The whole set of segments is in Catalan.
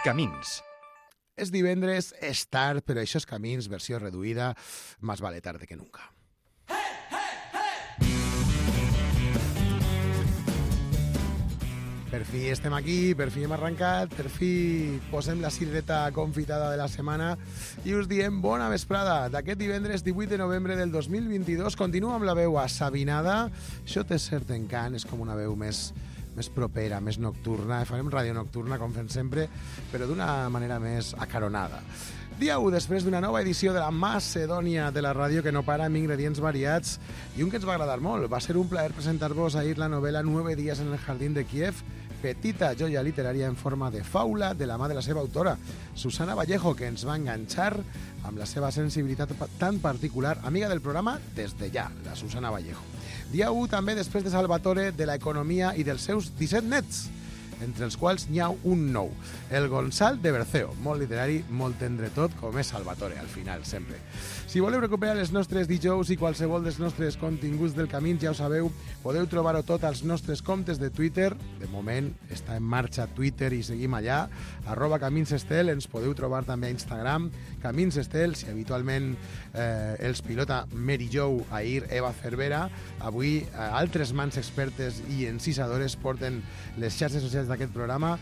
Camins. És divendres, és tard, però això és Camins, versió reduïda, más vale tarde que nunca. Per fi estem aquí, per fi hem arrencat, per fi posem la cirereta confitada de la setmana i us diem bona vesprada. D'aquest divendres 18 de novembre del 2022 continua amb la veu assabinada. Això té cert encant, és com una veu més propera, més nocturna. Farem ràdio nocturna, com fem sempre, però d'una manera més acaronada. Dia 1, després d'una nova edició de la Macedònia de la ràdio que no para amb ingredients variats i un que ens va agradar molt. Va ser un plaer presentar-vos ahir la novel·la 9 días en el jardín de Kiev, petita joia literària en forma de faula de la mà de la seva autora, Susana Vallejo, que ens va enganxar amb la seva sensibilitat tan particular, amiga del programa des de ja, la Susana Vallejo. Dia 1 també després de Salvatore, de l'economia i dels seus 17 nets, entre els quals n'hi ha un nou, el Gonçal de Berceo, molt literari, molt tendre tot, com és Salvatore, al final, sempre. Si voleu recuperar els nostres dijous i qualsevol dels nostres continguts del Camins, ja ho sabeu, podeu trobar-ho tot als nostres comptes de Twitter. De moment està en marxa Twitter i seguim allà, @CaminsEstel, ens podeu trobar també a Instagram, CaminsEstel, si habitualment els pilota Mary Jo, ahir Eva Cervera, avui altres mans expertes i encisadores porten les xarxes socials d'aquest programa,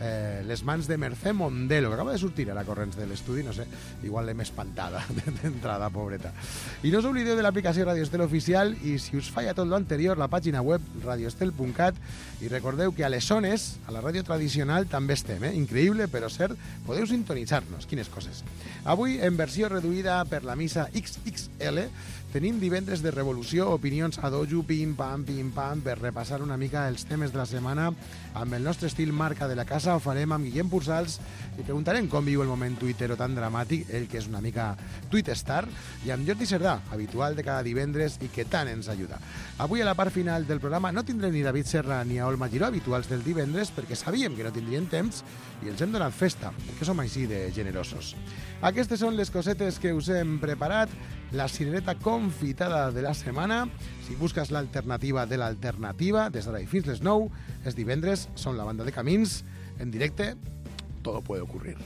les mans de Mercè Mondelo, que acaba de sortir a la Corrents de l'estudi, no sé, igual l'hem espantada d'entrada, pobreta. I no us oblideu de l'aplicació Radio Estel Oficial i si us falla tot l'anterior, la pàgina web radioestel.cat, i recordeu que a les zones, a la ràdio tradicional, també estem, increïble, però cert, podeu sintonitzar-nos, quines coses. Avui, en versió reduïda per la missa XXL, tenim divendres de revolució, opinions a dojo, pim-pam, per repassar una mica els temes de la setmana amb el nostre estil marca de la casa. Ho farem amb Guillem Pursals i preguntarem com viu el moment tuitero tan dramàtic, ell que és una mica tuitestar, i amb Jordi Cerdà, habitual de cada divendres i que tant ens ajuda. Avui a la part final del programa no tindrem ni David Serra ni a Olma Giró, habituals del divendres, perquè sabíem que no tindrien temps i els hem donat festa, perquè som així de generosos. Aquestes són les cosetes que us hem preparat, la cirereta confitada de la setmana. Si busques l'alternativa de l'alternativa, des d'ara i fins les 9, és divendres, són la banda de Camins, en directe, todo puede ocurrir.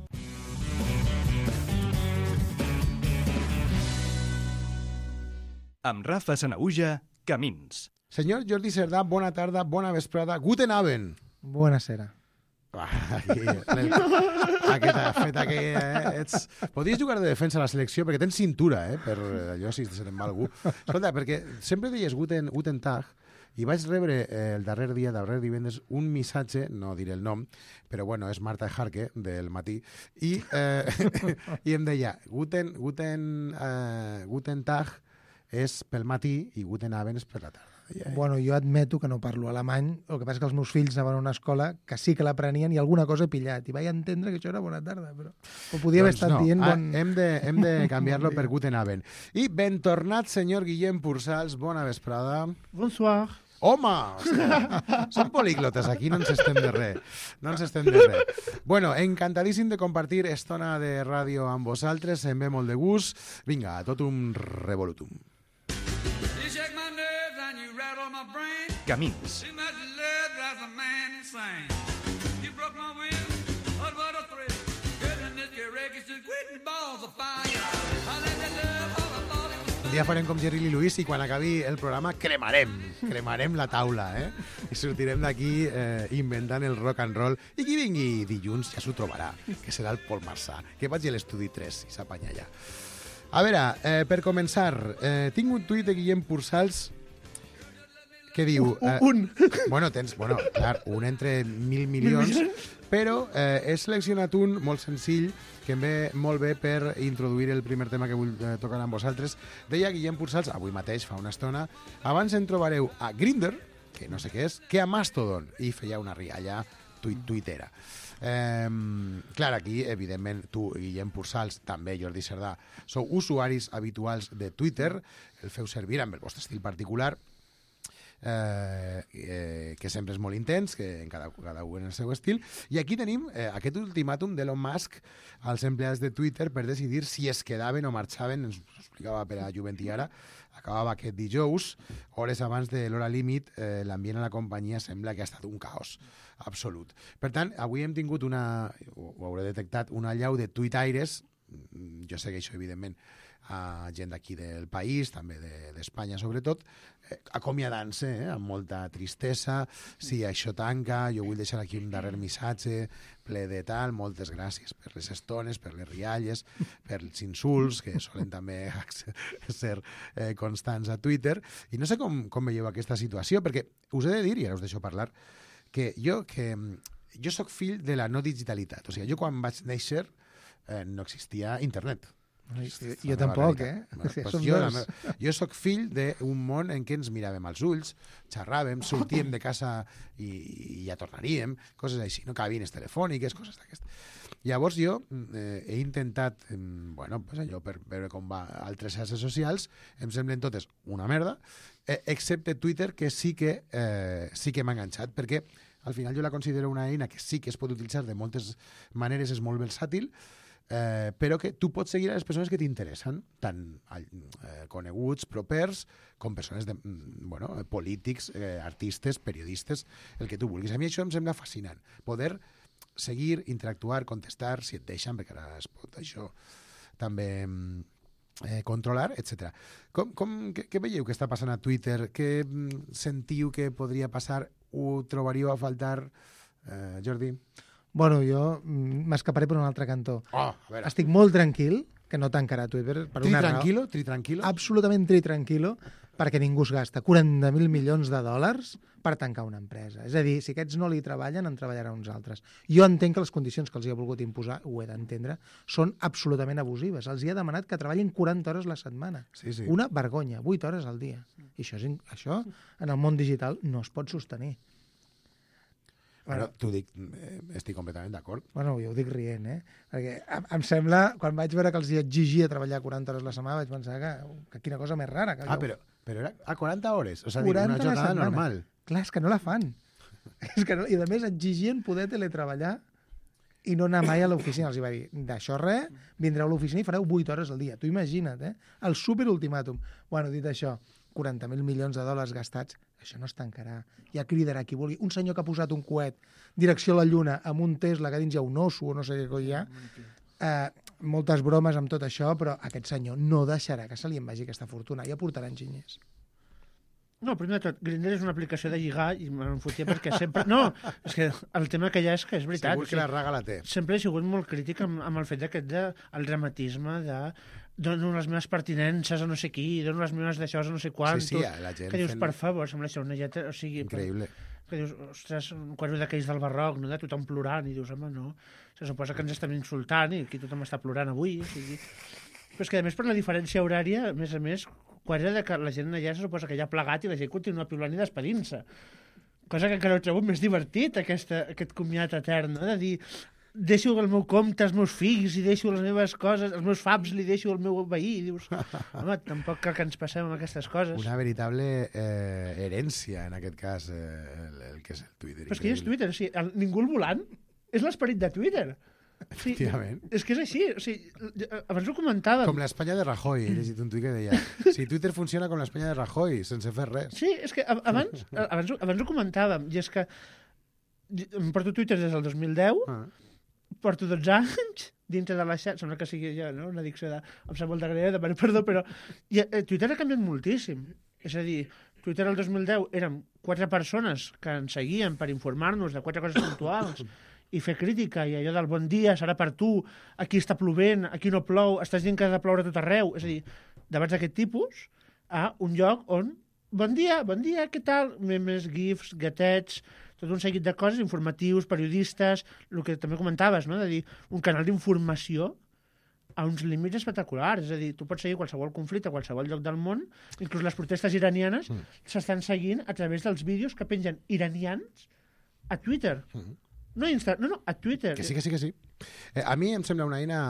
Amb Rafa Sanaüja, Camins. Senyor Jordi Cerdà, bona tarda, bona vesprada, guten Abend. Buonasera. Aquesta feta que ets... Podries jugar de defensa a la selecció perquè tens cintura, per allò si se te'n va algú. Escolta, perquè sempre deies Guten Tag i vaig rebre el darrer divendres, un missatge, no diré el nom, però bueno, és Marta Jarque, del Matí, i em deia, Guten Tag és pel matí i Guten Abend és per la tarda. Bueno, jo admeto que no parlo alemany, el que passa que els meus fills anaven a una escola que sí que l'aprenien i alguna cosa he pillat, i vaig entendre que això era bona tarda, però ho podia haver estat dient... Hem de canviar-lo per Guten Abend. I ben tornat, senyor Guillem Pursals, bona vesprada. Bonsoir. Home! Som políglotes, aquí no ens estem de res. Bueno, encantadíssim de compartir estona de ràdio amb vosaltres, em ve molt de gust. Vinga, tot un revolutum. Camins. Un dia farem com Jerry Lee Lewis i quan acabi el programa cremarem la taula, i sortirem d'aquí inventant el rock and roll. I qui vingui dilluns ja s'ho trobarà, que serà el Pol Marçà, que vagi a l'estudi 3 i s'apanya allà. A veure, per començar, tinc un tuit de Guillem Pursals que diu... Bueno, clar, un entre 1.000 milions, però he seleccionat un molt senzill que em ve molt bé per introduir el primer tema que vull tocar amb vosaltres. Deia Guillem Pursals, avui mateix, fa una estona, abans en trobareu a Grindr, que no sé què és, que a Mastodon, i feia una rialla tuitera. Clar, aquí, evidentment, tu, Guillem Pursals, també Jordi Cerdà, sou usuaris habituals de Twitter, el feu servir amb el vostre estil particular, que sempre és molt intens, que cada un en el seu estil, i aquí tenim aquest ultimàtum d'Elon Musk als empleats de Twitter per decidir si es quedaven o marxaven. Ens ho explicava per a Jovent i Ara, acabava aquest dijous, hores abans de l'hora límit. L'ambient a la companyia sembla que ha estat un caos absolut. Per tant, avui hem tingut ho hauré detectat, una allau de tuitaires. Jo segueixo, evidentment, a gent d'aquí del país, també d'Espanya sobretot, acomiadant-se amb molta tristesa. Sí, això tanca, jo vull deixar aquí un darrer missatge ple de tal, moltes gràcies per les estones, per les rialles, per els insults, que solen també ser constants a Twitter. I no sé com veieu aquesta situació, perquè us he de dir, i ara us deixo parlar, que jo sóc fill de la no digitalitat. O sigui, jo quan vaig néixer no existia internet. Jo tampoc, Jo sóc fill d'un món en què ens miràvem als ulls, xerràvem, sortíem de casa i ja tornaríem, coses així, no cabines telefòniques, coses d'aquestes. Llavors jo he intentat, pues allò per veure com va altres xarxes socials, em semblen totes una merda, excepte Twitter, que sí que m'ha enganxat, perquè al final jo la considero una eina que sí que es pot utilitzar de moltes maneres, és molt versàtil, però que tu pots seguir a les persones que t'interessen, tant coneguts, propers, com persones polítics, artistes, periodistes, el que tu vulguis. A mi això em sembla fascinant, poder seguir, interactuar, contestar, si et deixen, perquè ara es pot això també controlar, etc. Què veieu que està passant a Twitter? Què sentiu que podria passar? Ho trobaríeu a faltar, Jordi? Bueno, jo m'escaparé per un altre cantó. A veure. Estic molt tranquil, que no tancarà Twitter per una raó. Tranquilo? Absolutament tranquil, perquè ningú es gasta 40.000 milions de dòlars per tancar una empresa. És a dir, si aquests no li treballen, en treballaran uns altres. Jo entenc que les condicions que els hi ha volgut imposar, ho he d'entendre, són absolutament abusives. Els hi ha demanat que treballin 40 hores la setmana. Sí. Una vergonya, 8 hores al dia. I això en el món digital no es pot sostenir. Bueno, t'ho dic, estic completament d'acord. Bueno, jo ho dic rient, Perquè em sembla, quan vaig veure que els exigia treballar 40 hores la setmana, vaig pensar que quina cosa més rara. Però era a 40 hores? O sigui, una jornada normal. Clar, és que no la fan. I a més exigien poder teletreballar i no anar mai a l'oficina. Els va dir, d'això res, vindreu a l'oficina i fareu 8 hores al dia. Tu imagina't, el superultimàtum. Bueno, dit això, 40.000 milions de dòlars gastats, això no es tancarà. Ja cridarà qui vulgui. Un senyor que ha posat un coet direcció a la Lluna amb un Tesla que dins hi ha un osso o no sé què coi hi ha, moltes bromes amb tot això, però aquest senyor no deixarà que se li en vagi aquesta fortuna. Ja portarà enginyers. No, primer de tot, Grindr és una aplicació de lligar i me'n fotia perquè sempre... No, és que el tema que hi ha és que és veritat. Segur que la raga la té. Sempre he sigut molt crític amb el fet d'aquest el dramatisme de dono les meves pertinences a no sé qui, dono les meves d'això a no sé quant. Sí, la gent que dius, per favor, sembla això una lletra... O sigui, increïble. Que dius, ostres, un quadre d'aquells del barroc, no? De tothom plorant, i dius, home, no. Se suposa que ens estem insultant i aquí tothom està plorant avui, o sigui... Però és que, a més, per la diferència horària, a més, quadre de que la gent allà se suposa que ja ha plegat i la gent continua piulant i despedint-se. Cosa que encara ho trobo més divertit, aquest comiat etern, no? De dir, deixo el meu compte, els meus fills, i deixo les meves coses, els meus faps li deixo al meu veí, i dius, home, tampoc cal que ens passem amb aquestes coses. Una veritable herència, en aquest cas, el que és el Twitter. Però és que ja és Twitter, o sigui, ningú al volant és l'esperit de Twitter. Efectivament. És que és així, o sigui, abans ho comentàvem. Com l'Espanya de Rajoy, he llegit un tuit que deia, si Twitter funciona com l'Espanya de Rajoy, sense fer res. Sí, és que abans ho comentàvem, i és que em porto Twitter des del 2010, porto 12 anys dintre de la xarxa, sembla que sigui ja, no? Una addicció em sap molt de greu, demano perdó, però Twitter ha canviat moltíssim. És a dir, Twitter el 2010 érem 4 persones que ens seguien per informar-nos de 4 coses puntuals i fer crítica, i allò del bon dia serà per tu, aquí està plovent, aquí no plou, estàs dient que ha de ploure a tot arreu. És a dir, debats d'aquest tipus a un lloc on bon dia, què tal? Memes, gifs, gatets, tot un seguit de coses, informatius, periodistes, el que també comentaves, no? De dir, un canal d'informació a uns límits espectaculars. És a dir, tu pots seguir qualsevol conflicte a qualsevol lloc del món, inclús les protestes iranianes s'estan seguint a través dels vídeos que pengen iranians a Twitter. No a Twitter. Que sí. A mi em sembla una eina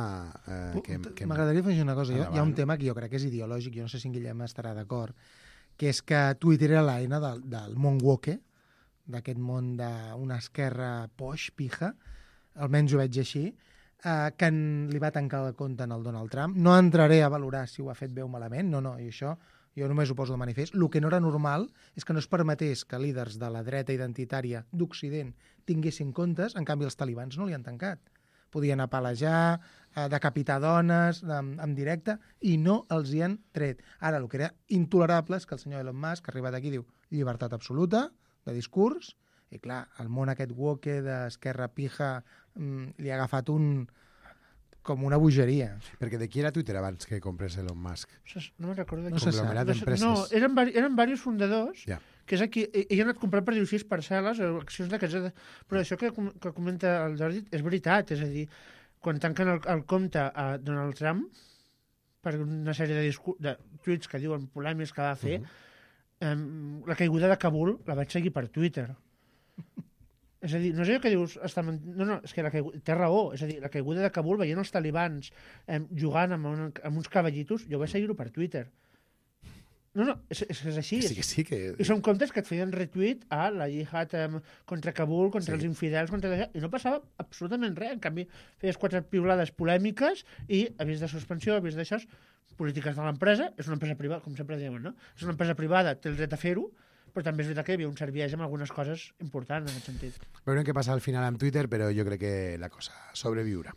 que m'agradaria afegir una cosa. Hi ha un tema que jo crec que és ideològic, jo no sé si en Guillem estarà d'acord, que és que Twitter era l'eina del món woke, d'aquest món d'una esquerra poix, pija, almenys ho veig així, que li va tancar el compte en el Donald Trump. No entraré a valorar si ho ha fet bé o malament, no, i això jo només ho poso de manifest. El que no era normal és que no es permetés que líders de la dreta identitària d'Occident tinguessin comptes, en canvi els talibans no li han tancat. podien apalejar, decapitar dones en directe, i no els hi han tret. Ara, el que era intolerable és que el senyor Elon Musk ha arribat aquí i diu llibertat absoluta de discurs, i clar, el món aquest woke d'esquerra pija li ha agafat com una bogeria. Perquè de qui era Twitter abans que comprés Elon Musk? No me'n recordo. No se sap. Conglomerat d'empreses. No, eren diversos fundadors, Ja. que és aquí, ell ha anat comprant per dir-ho així, parcel·les o accions d'aquests. Però això que comenta el Jordi és veritat, és a dir, quan tanquen el compte a Donald Trump per una sèrie de tuits que diuen polèmics que va fer, la caiguda de Kabul la vaig seguir per Twitter. És a dir, no és allò que dius... No, és que té raó. És a dir, la caiguda de Kabul veient els talibans jugant amb uns cavallitos, jo vaig seguir-ho per Twitter. No, és així. Sí, que... I són comptes que et feien retweet a la jihad contra Kabul, contra els infidels, i no passava absolutament res. En canvi, feies 4 piulades polèmiques i avís de suspensió, avís d'això, polítiques de l'empresa. És una empresa privada, com sempre diuen, no? És una empresa privada, té el dret a fer-ho, però també és veritat que hi havia un cert viatge amb algunes coses importants en aquest sentit. Veurem què passa al final amb Twitter, però jo crec que la cosa sobreviurà.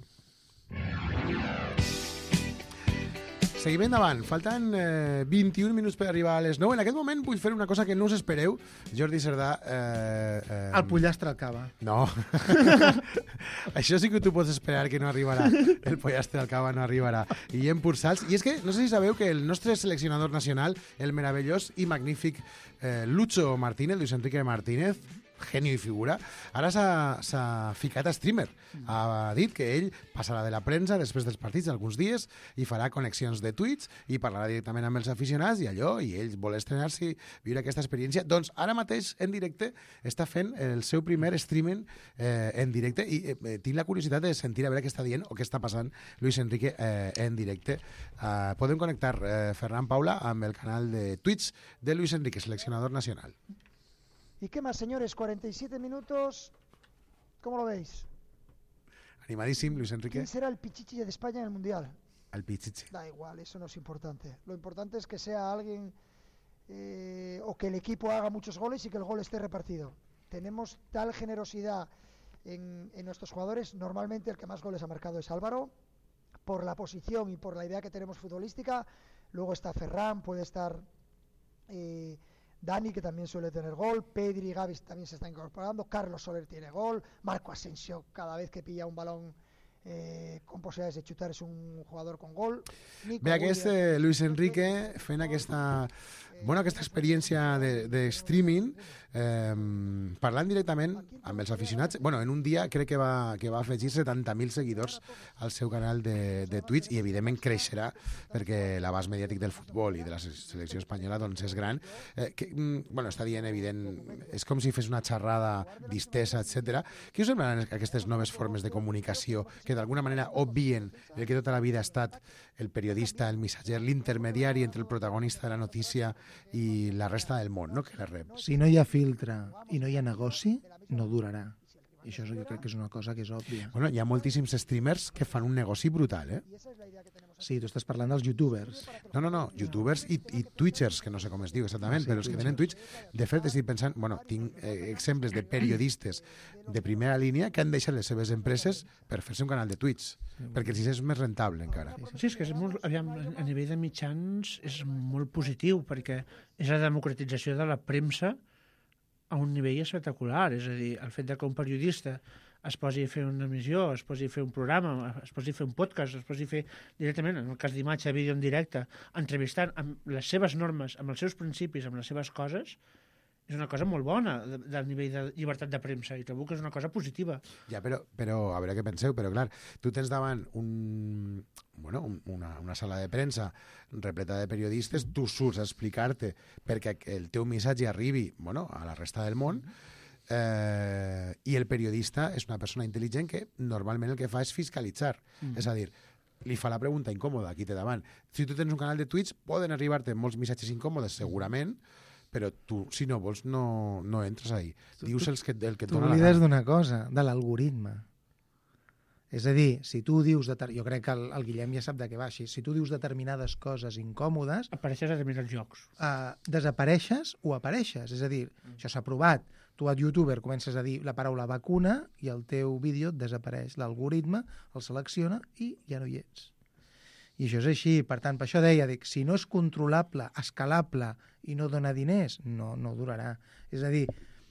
Seguim endavant. Falten 21 minuts per arribar a les 9. En aquest moment vull fer una cosa que no us espereu. Jordi Cerdà... El pollastre al cava. No. Això sí que tu pots esperar que no arribarà. El pollastre al cava no arribarà. Guillem Pursals. I és que no sé si sabeu que el nostre seleccionador nacional, el meravellós i magnífic Lucho Martínez, Luis Enrique Martínez, genio i figura, ara s'ha ficat a streamer. Ha dit que ell passarà de la premsa després dels partits alguns dies i farà connexions de tuits i parlarà directament amb els aficionats i allò, i ell vol estrenar-se i viure aquesta experiència. Doncs ara mateix, en directe, està fent el seu primer streaming en directe i tinc la curiositat de sentir a veure què està dient o què està passant Luis Enrique en directe. Podem connectar, Ferran Paula, amb el canal de Twitch de Luis Enrique, seleccionador nacional. ¿Y qué más, señores? 47 minutos. ¿Cómo lo veis? Animadísimo, Luis Enrique. ¿Quién será el pichichi de España en el Mundial? Al pichichi. Da igual, eso no es importante. Lo importante es que sea alguien o que el equipo haga muchos goles y que el gol esté repartido. Tenemos tal generosidad en nuestros jugadores. Normalmente el que más goles ha marcado es Álvaro, por la posición y por la idea que tenemos futbolística. Luego está Ferran, puede estar... Dani, que también suele tener gol, Pedri y Gavi también se están incorporando, Carlos Soler tiene gol, Marco Asensio cada vez que pilla un balón con posibilidades de chutar és un jugador con gol. Ve aquest Luis Enrique fent aquesta experiència de streaming, parlant directament amb els aficionats. En un dia crec que va afegir 70.000 seguidors al seu canal de Twitch i evidentment creixerà perquè l'abast mediàtic del futbol i de la selecció espanyola doncs és gran. Està dient evident, és com si fes una xerrada distesa, etc. Què us semblen aquestes noves formes de comunicació que d'alguna manera obvien el que tota la vida ha estat el periodista, el missatger, l'intermediari entre el protagonista de la notícia i la resta del món, no? Que la rep. Si no hi ha filtre i no hi ha negoci, no durarà. I això jo crec que és una cosa que és òbvia. Hi ha moltíssims streamers que fan un negoci brutal, eh? Sí, tu estàs parlant dels youtubers. No, youtubers i twitchers, que no sé com es diu exactament, però els que tenen Twitch, de fet estic pensant, tinc exemples de periodistes de primera línia que han deixat les seves empreses per fer-se un canal de Twitch, perquè els és més rentable encara. Sí, és que és molt, a nivell de mitjans és molt positiu, perquè és la democratització de la premsa a un nivell espectacular. És a dir, el fet que un periodista es posi a fer una emissió, es posi a fer un programa, es posi a fer un podcast, es posi a fer directament, en el cas d'imatge, vídeo en directe, entrevistant amb les seves normes, amb els seus principis, amb les seves coses, és una cosa molt bona del nivell de llibertat de premsa i trobo que és una cosa positiva. Ja, però a veure què penseu, però clar, tu tens davant una sala de premsa repleta de periodistes, tu surts a explicar-te perquè el teu missatge arribi a la resta del món, i el periodista és una persona intel·ligent que normalment el que fa és fiscalitzar, és a dir, li fa la pregunta incòmoda a qui té davant. Si tu tens un canal de Twitch poden arribar-te molts missatges incòmodes segurament, però tu, si no vols, no entres ahí. Dius el que et dona la gana. T'oblides d'una cosa, de l'algoritme. És a dir, si tu dius... Jo crec que el Guillem ja sap de què va així. Si tu dius determinades coses incòmodes... Apareixes a determinats jocs. Desapareixes o apareixes. És a dir, això s'ha provat. Tu a YouTuber comences a dir la paraula vacuna i el teu vídeo desapareix. L'algoritme el selecciona i ja no hi ets. I això és així. Per tant, per això deia, dic, si no és controlable, escalable i no dona diners, no durarà. És a dir,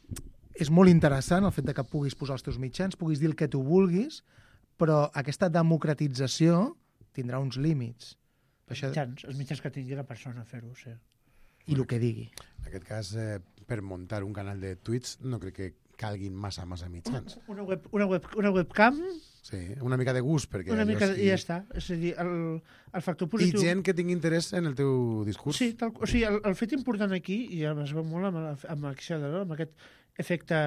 és molt interessant el fet de que puguis posar els teus mitjans, puguis dir el que tu vulguis, però aquesta democratització tindrà uns límits. Això... Els mitjans que tingui la persona fer-ho, sí. I el que digui. En aquest cas, per muntar un canal de Twitch no crec que calguin massa mitjans. Una webcam... Sí, una mica de gust, perquè... Una mica, i ja està. És a dir, el factor positiu... I gent que tingui interès en el teu discurs. Sí, o sigui, el fet important aquí, i es veu molt amb això, no? Amb aquest efecte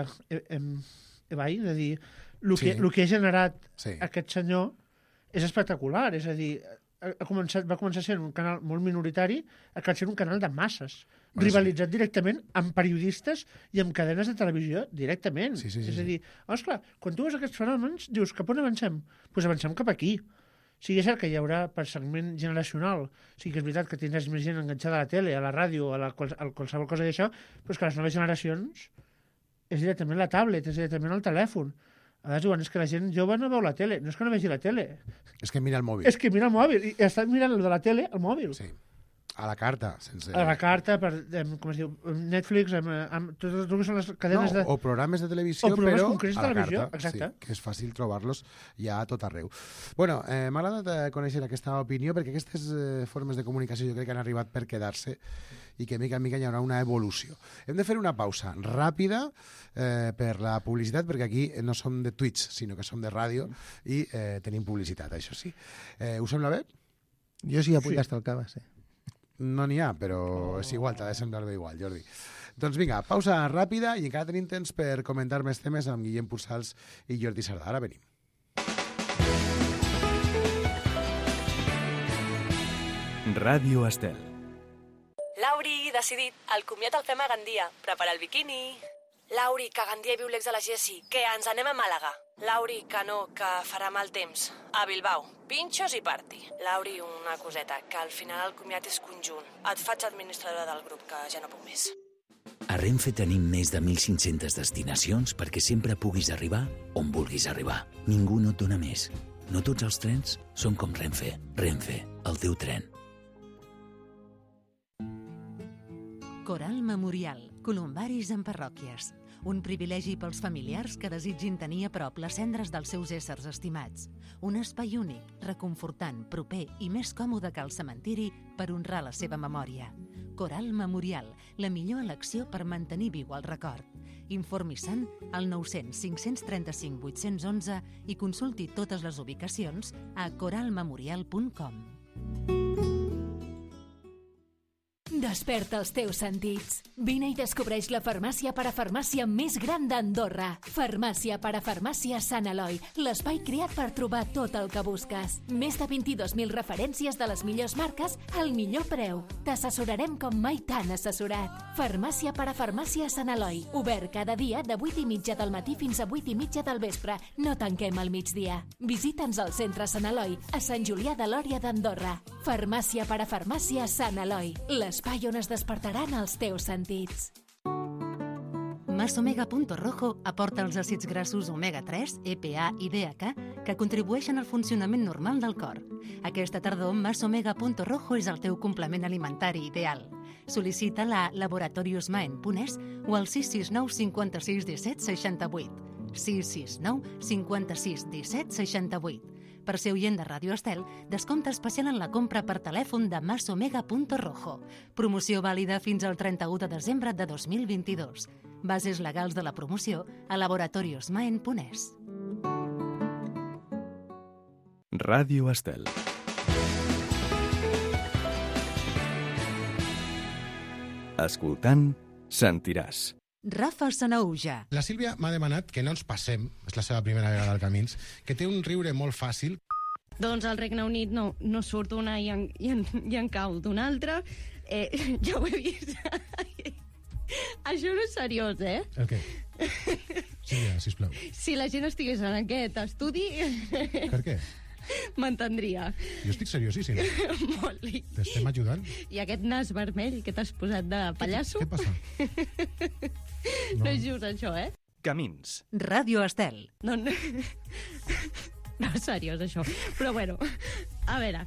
Ebai, de dir, el que ha generat aquest senyor és espectacular, és a dir, va començar sent un canal molt minoritari, a ser un canal de masses, rivalitzat directament amb periodistes i amb cadenes de televisió directament. Sí. És a dir, esclar, quan tu veus aquests fenòmens, dius, cap on avancem? Doncs avancem cap aquí. Sí, és cert que hi haurà per segment generacional, sí que és veritat que tindràs més gent enganxada a la tele, a la ràdio, a qualsevol cosa d'això, però és que les noves generacions és directament la tablet, és directament el telèfon. A vegades diuen, és que la gent jove no veu la tele. No és que no vegi la tele. És que mira el mòbil. És que mira el mòbil. I està mirant el de la tele, el mòbil. Sí. A la carta. A la carta, com es diu, Netflix, amb totes les que són les cadenes de... O programes de televisió, però a la televisió, carta. exacte. Sí, que és fàcil trobar-los ja a tot arreu. Bueno, m'ha agradat conèixer aquesta opinió, perquè aquestes formes de comunicació jo crec que han arribat per quedar-se i que mica en mica hi haurà una evolució. Hem de fer una pausa ràpida per la publicitat, perquè aquí no som de Twitch, sinó que som de ràdio i tenim publicitat, això sí. Us sembla bé? Jo sí, vull gastar el cava, sí. No n'hi ha, però és igual, t'ha de semblar bé igual, Jordi. Doncs vinga, pausa ràpida i encara tenim temps per comentar més temes amb Guillem Pursals i Jordi Sardà. Ara venim. Ràdio Estel. Lauri, decidit, el comiat el fem a Gandia. Prepara el biquini. Lauri, que a Gandia hi viu l'ex de la Jessi. Que ens anem a Màlaga. Lauri, que no, que farà mal temps. A Bilbao, pinxos i party. Lauri, una coseta, que al final el comiat és conjunt. Et faig administradora del grup, que ja no puc més. A Renfe tenim més de 1.500 destinacions perquè sempre puguis arribar on vulguis arribar. Ningú no et dona més. No tots els trens són com Renfe. Renfe, el teu tren. Coral Memorial, columbaris en parròquies. Un privilegi pels familiars que desitgin tenir a prop les cendres dels seus éssers estimats. Un espai únic, reconfortant, proper i més còmode que el cementiri per honrar la seva memòria. Coral Memorial, la millor elecció per mantenir viu el record. Informi-se'n al 900 535 811 i consulti totes les ubicacions a coralmemorial.com. Desperta els teus sentits. Vine i descobreix la farmàcia parafarmàcia més gran d'Andorra. Farmàcia parafarmàcia Sant Eloi, l'espai creat per trobar tot el que busques. Més de 22.000 referències de les millors marques al millor preu. T'assessorarem com mai t'han assessorat. Farmàcia parafarmàcia Sant Eloi, obert cada dia de 8:30 del matí fins a 8:30 del vespre. No tanquem al migdia. Visita'ns al centre Sant Eloi, a Sant Julià de Lòria d'Andorra. Farmàcia parafarmàcia Sant Eloi, l'espai on es despertaran els teus sentits. Masomega.rojo aporta els àcids grassos omega-3, EPA i DHA que contribueixen al funcionament normal del cor. Aquesta tardor, Masomega.rojo és el teu complement alimentari ideal. Sol·licita-la a laboratoriosmaen.es o al 669 56 17 68. 669 56 17 68. Per ser oient de Ràdio Estel, descompte especial en la compra per telèfon de Masomega.rojo. Promoció vàlida fins al 31 de desembre de 2022. Bases legals de la promoció a laboratoriosmaen.es. Ràdio Estel. Escoltant, sentiràs. Rafa Sanauja. La Sílvia m'ha demanat que no ens passem, és la seva primera vegada al Camins, que té un riure molt fàcil. Doncs al Regne Unit no surt una i en cau d'una altra. Ja ho he vist. Això no és seriós, eh? El què? Sílvia, sisplau. Si la gent estigués en aquest estudi... Per què? m'entendria. Jo estic seriosíssim. Molt. T'estem ajudant? I aquest nas vermell que t'has posat de pallasso? Què passa? No és just això, eh? Camins. Ràdio Estel. No, seriós, això. Però bueno, a veure...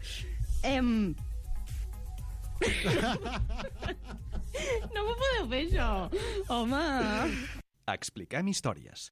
No m'ho podeu fer, això. Home... Expliquem històries.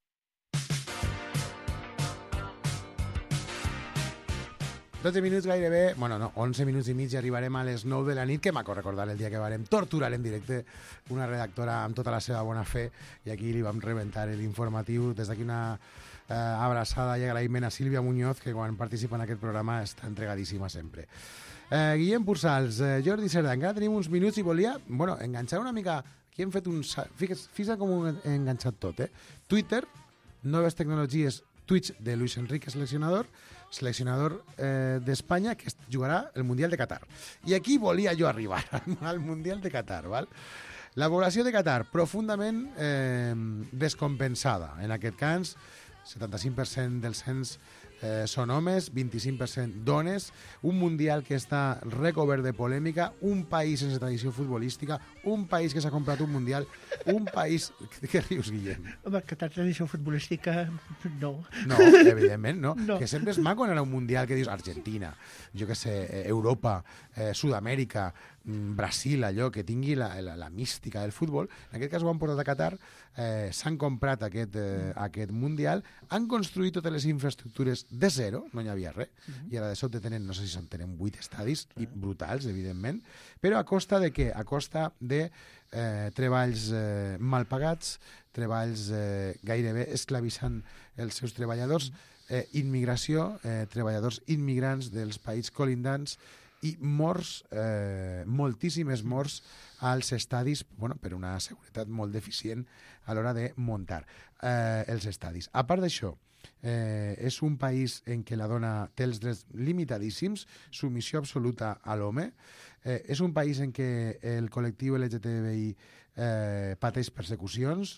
...12 minuts gairebé, bueno, no, 11 minuts i mig i arribarem a les 9 de la nit, que m'aco recordar el dia que varem torturar en directe una redactora amb tota la seva bona fe, i aquí li vam rebentar l'informatiu. Des d'aquí una abraçada i agraïment a Sílvia Muñoz, que quan participa en aquest programa està entregadíssima sempre. Guillem Pursals, Jordi Cerdà, encara tenim uns minuts i volia, bueno, enganxar una mica... Aquí hem fet un... Fixa't com ho hem enganxat tot, Twitter, noves tecnologies, Twitch de Luis Enrique, seleccionador d'Espanya, que jugarà el Mundial de Qatar. I aquí volia jo arribar, al Mundial de Qatar, val? La població de Qatar, profundament descompensada. En aquest cas, 75% del cens són homes, 25% dones, un Mundial que està recobert de polèmica, un país sense tradició futbolística, un país que s'ha comprat un Mundial, un país... Què rius, Guillem? Home, que tal tradició futbolística, no. No, evidentment, no. Que sempre és maco anar a un Mundial que dius Argentina, jo què sé, Europa, Sud-amèrica, Brasil, allò, que tingui la mística del futbol. En aquest cas ho han portat a Qatar, s'han comprat aquest Mundial, han construït totes les infraestructures de zero, no hi havia res, i ara de sobte tenen, no sé si tenen 8 estadis, i brutals, evidentment, però a costa de què? A costa de treballs mal pagats, treballs gairebé esclavitzant els seus treballadors, immigració, treballadors immigrants dels països colindants, i morts, moltíssimes morts als estadis, bueno, per una seguretat molt deficient a l'hora de muntar els estadis. A part d'això, és un país en què la dona té els drets limitadíssims, submissió absoluta a l'home, és un país en què el col·lectiu LGTBI pateix persecucions,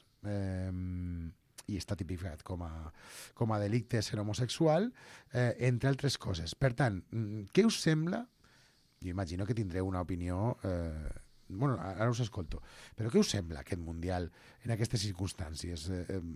i està tipificat com a delicte ser homosexual, entre altres coses. Per tant, què us sembla? Jo imagino que tindreu una opinió... bueno, ara us escolto. Però què us sembla aquest Mundial en aquestes circumstàncies?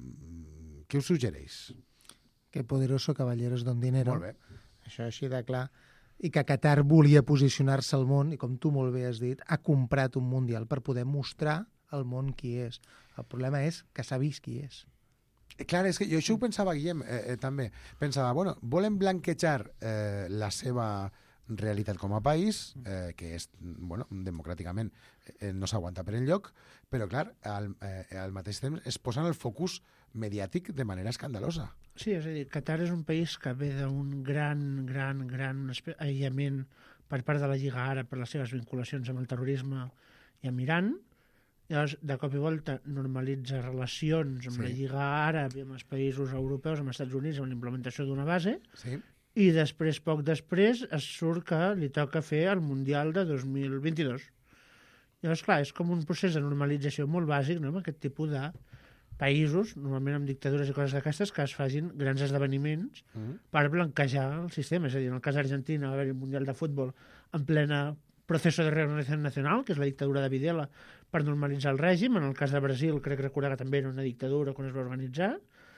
Què us suggereix? Que poderoso caballeros don dinero. Molt bé. Això així de clar. I que Qatar volia posicionar-se al món, i com tu molt bé has dit, ha comprat un Mundial per poder mostrar al món qui és. El problema és que s'ha vist qui és. Clar, és que jo això ho pensava, Guillem, també. Pensava, bueno, volen blanquejar la seva realitat com a país, que és, bueno, democràticament no s'aguanta per enlloc, però clar, al mateix temps es posen el focus mediàtic de manera escandalosa. Sí, és a dir, Qatar és un país que ve d'un gran aïllament per part de la Lliga Àrab per les seves vinculacions amb el terrorisme i amb Iran. Llavors, de cop i volta, normalitza relacions amb la Lliga Àrab i amb els països europeus, amb els Estats Units, amb la implementació d'una base, i després, poc després, es surt que li toca fer el Mundial de 2022. Llavors, clar, és com un procés de normalització molt bàsic, no?, amb aquest tipus de països, normalment amb dictadures i coses d'aquestes, que es facin grans esdeveniments per blanquejar el sistema. És a dir, en el cas d'Argentina va haver-hi un Mundial de Futbol en plena proceso de reorganización nacional, que és la dictadura de Videla, per normalitzar el règim. En el cas de Brasil, crec recordar que també era una dictadura quan es va organitzar.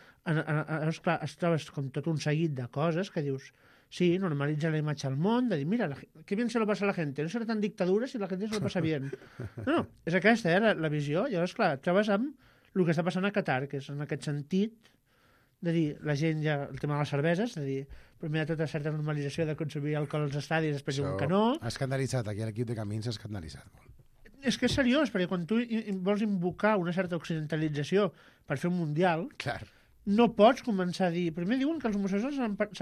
Clar, es trobes com tot un seguit de coses que dius, sí, normalitza la imatge al món, de dir, mira, qué bien se lo pasa a la gente, no serà tan dictadura si la gente se lo pasa bien. No, és aquesta, la visió. Llavors, clar, et trobes amb el que està passant a Qatar, que és en aquest sentit de dir, la gent ja, el tema de les cerveses, de dir, primer de tot certa normalització de consumir alcohol als estadis, després diuen que no. Ha escandalitzat, aquí l'equip de Camins ha escandalitzat molt. És que és seriós, perquè quan tu vols invocar una certa occidentalització per fer un mundial, no pots començar a dir... Primer diuen que els homosexuals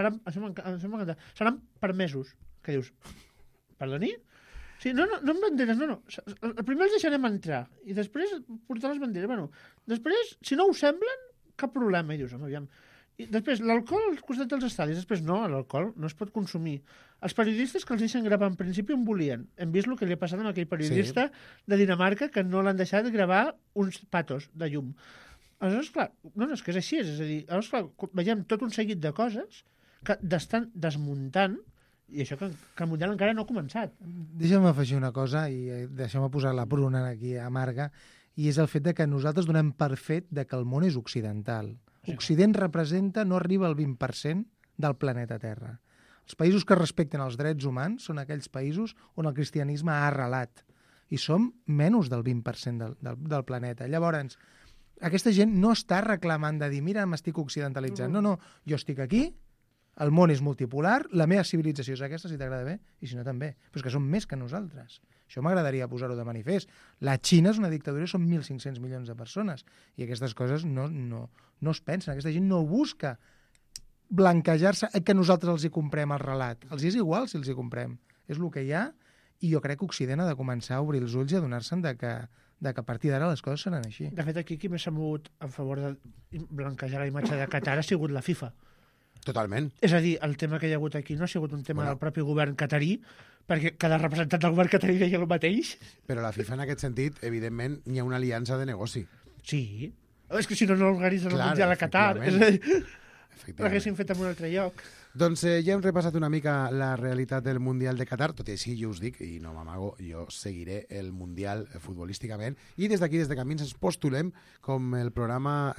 seran permesos. Que dius, perdoni? Sí, no amb banderes, no. Primer els deixarem entrar i després portar les banderes. Bueno, després, si no ho semblen, cap problema. I dius, home, aviam. I després, l'alcohol al costat dels estadis. Després, no, l'alcohol no es pot consumir. Els periodistes que els deixen gravar, en principi, on volien. Hem vist el que li ha passat amb aquell periodista de Dinamarca que no l'han deixat gravar uns patos de llum. Aleshores, clar, no, és que és així. És a dir, aleshores, clar, veiem tot un seguit de coses que estan desmuntant, i això que el Mundial encara no ha començat. Deixa'm afegir una cosa i deixa'm posar la pruna aquí amarga, i és el fet de que nosaltres donem per fet de que el món és occidental. Occident representa, no arriba al 20% del planeta Terra. Els països que respecten els drets humans són aquells països on el cristianisme ha arrelat, i som menys del 20% del planeta. Llavors, aquesta gent no està reclamant de dir, mira, m'estic occidentalitzant. No, jo estic aquí, el món és multipolar, la meva civilització és aquesta, si t'agrada bé, i si no també. Però és que som més que nosaltres. Això m'agradaria posar-ho de manifest. La Xina és una dictadura i són 1.500 milions de persones. I aquestes coses no es pensen. Aquesta gent no busca blanquejar-se que nosaltres els hi comprem el relat. Els és igual si els hi comprem. És el que hi ha, i jo crec que Occident ha de començar a obrir els ulls i adonar-se'n de que a partir d'ara les coses seran així. De fet, aquí qui més s'ha mogut en favor de blanquejar la imatge de Qatar ha sigut la FIFA. Totalment. És a dir, el tema que hi ha hagut aquí no ha sigut un tema del propi govern catarí, perquè cada representant del govern catarí deia el mateix. Però la FIFA, en aquest sentit, evidentment, hi ha una aliança de negoci. Sí. És que si no organitzen el Mundial a Qatar. És a dir, l'haguessin fet en un altre lloc. Doncs ja hem repassat una mica la realitat del Mundial de Qatar, tot i així jo us dic, i no m'amago, jo seguiré el Mundial futbolísticament, i des d'aquí, des de Camins, ens postulem com el programa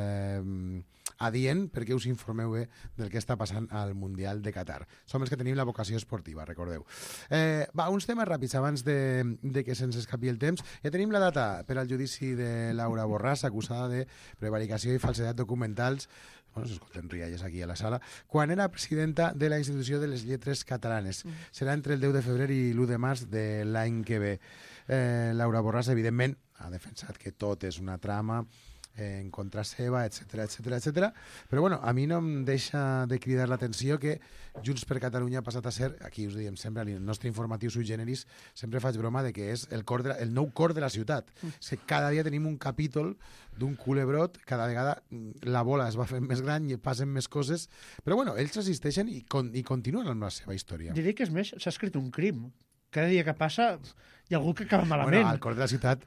adient perquè us informeu bé del que està passant al Mundial de Qatar. Som els que tenim la vocació esportiva, recordeu. Uns temes ràpids abans de que se'ns escapi el temps. Ja tenim la data per al judici de Laura Borràs, acusada de prevaricació i falsedat documentals, s'escolten rialles aquí a la sala, quan era presidenta de la Institució de les Lletres Catalanes. Serà entre el 10 de febrer i l'1 de març de l'any que ve. Laura Borràs, evidentment, ha defensat que tot és una trama en contra seva, etc. Però bueno, a mi no em deixa de cridar l'atenció que Junts per Catalunya ha passat a ser, aquí us diem sempre, el nostre informatiu sui generis, sempre faig broma de que és el nou cor de la ciutat. És que cada dia tenim un capítol d'un culebrot, cada vegada la bola es va fent més gran i passen més coses, però bueno, ells resisteixen i continuen amb la seva història. Diré que és més, s'ha escrit un crim. Cada dia que passa hi ha algú que acaba malament. Bueno, al cor de la ciutat,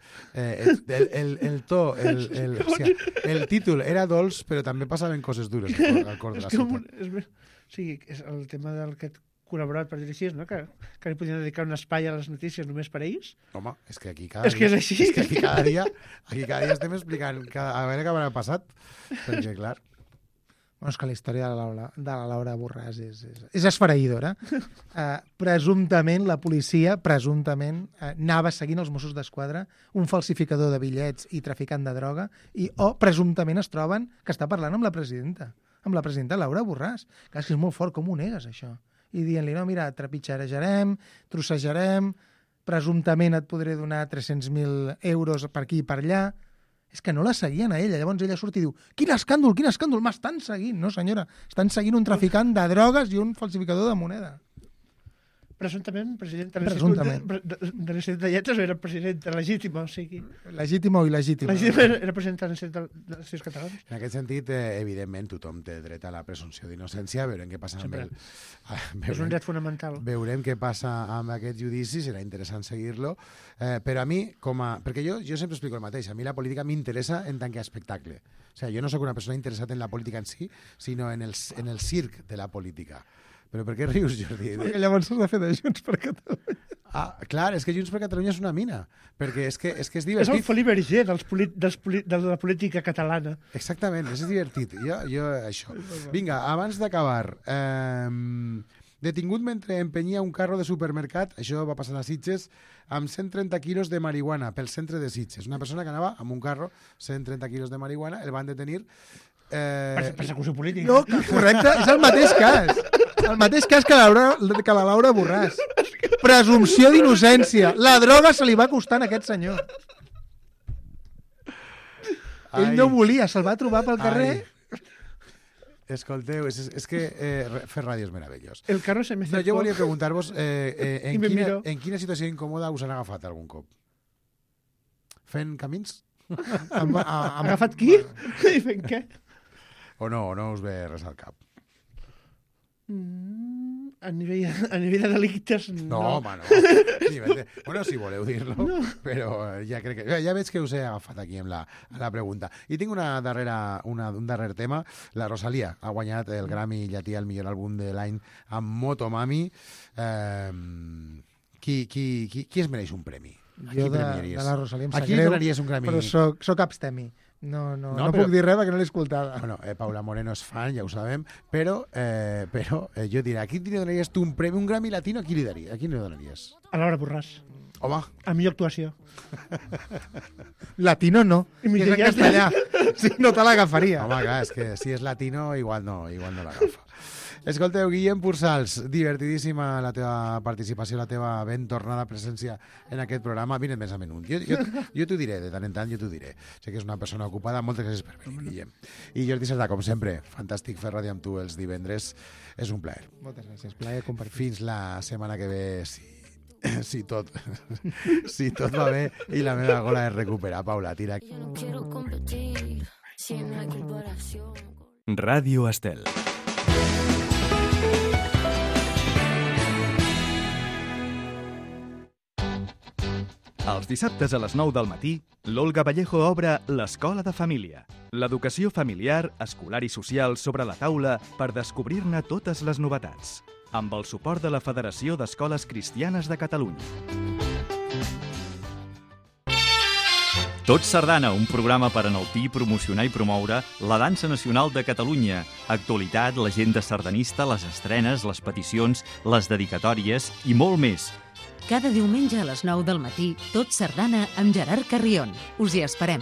el to, el títol era dolç, però també passaven coses dures al cor de la ciutat. Sí, és el tema d'aquest col·laborat, per dir així, no? que li podien dedicar un espai a les notícies només per a ells. Home, és que aquí cada dia... És que aquí cada dia estem explicant a veure què haurà passat, perquè, clar... Bueno, és que la història de la Laura Borràs és esfereïdora. Presumptament, la policia, anava seguint els Mossos d'Esquadra, un falsificador de bitllets i traficant de droga, o presumptament es troben que està parlant amb la presidenta Laura Borràs. Clar, és que és molt fort, com ho negues, això? I dient-li, no, mira, trepitjarejarem, trossejarem, presumptament et podré donar 300.000 euros per aquí i per allà. És que no la seguien a ella. Llavors ella surt i diu, quin escàndol, m'estan seguint. No, senyora, estan seguint un traficant de drogues i un falsificador de moneda. Presumptament, president de l'Institut de Lletres era president legítima, o sigui... Legítima o il·legítima. Era president de l'Institut Català. En aquest sentit, evidentment, tothom té dret a la presumpció d'innocència, veurem què passa amb és un dret fonamental. Veurem què passa amb aquest judici, serà interessant seguir-lo, però a mi, perquè jo sempre explico el mateix, a mi la política m'interessa en tant que espectacle. O sigui, jo no sóc una persona interessada en la política en si, sinó en el circ de la política. Però per què rius, Jordi? Perquè llavors s'ha de fer de Junts per Catalunya. Clar, és que Junts per Catalunya és una mina, perquè és que és divertit. És el Felip Berger de la política catalana. Exactament, és divertit. Jo això. Vinga, abans d'acabar, detingut mentre empenyia un carro de supermercat, això va passar a Sitges, amb 130 quilos de marihuana pel centre de Sitges. Una persona que anava amb un carro, 130 quilos de marihuana, el van detenir... Persecució política. No, correcte, és el mateix cas. El mateix cas que la Laura Borràs. Presumpció d'innocència. La droga se li va costar a aquest senyor. Ell no volia, se'l va trobar pel carrer. Escolteu, és que fer ràdio és meravellós. El carro se me jo volia preguntar-vos en quina situació incòmoda us han agafat algun cop? Fent camins? Agafat qui? I fent què? O no us ve res al cap? A nivell de delictes, no. No, home, no. Bueno, si voleu dir-lo, no. Però ja crec que... Ja veig que us he agafat aquí amb la pregunta. I tinc un darrer tema. La Rosalía ha guanyat el Grammy llatí al millor àlbum de l'any amb Motomami. Qui es mereix un premi? Jo de la Rosalía em sap greu, qui donaries un Grammy? Però soc abstemi. No puc dir res perquè no l'he escoltada. Bueno, Paula Moreno és fan, ja ho sabem, però jo diré, a qui li donaries tu un premi, un Grammy latino, a qui li donaries? A Laura Borràs. Home. A millor actuació. Latino no. I és en castellà. Si no te l'agafaria. Home, clar, és que si és latino igual no l'agafa. Escolteu, Guillem Pursals, divertidíssima la teva participació, la teva ben tornada presència en aquest programa. Vine't més a menut. Jo t'ho diré, de tant en tant jo t'ho diré. Sé que és una persona ocupada. Moltes gràcies per venir, Guillem. I Jordi Cerdà, com sempre, fantàstic fer ràdio amb tu els divendres. És un plaer. Moltes gràcies, plaer compartir. Fins la setmana que ve, si tot va bé i la meva gola es recupera. Paula, tira. Ràdio Estel. Els dissabtes a les 9 del matí, l'Olga Vallejo obre l'Escola de Família. L'educació familiar, escolar i social sobre la taula per descobrir-ne totes les novetats. Amb el suport de la Federació d'Escoles Cristianes de Catalunya. Tot Sardana, un programa per enaltir, promocionar i promoure la dansa nacional de Catalunya. Actualitat, l'agenda sardanista, les estrenes, les peticions, les dedicatòries i molt més. Cada diumenge a les 9 del matí, Tot Sardana amb Gerard Carrion. Us hi esperem.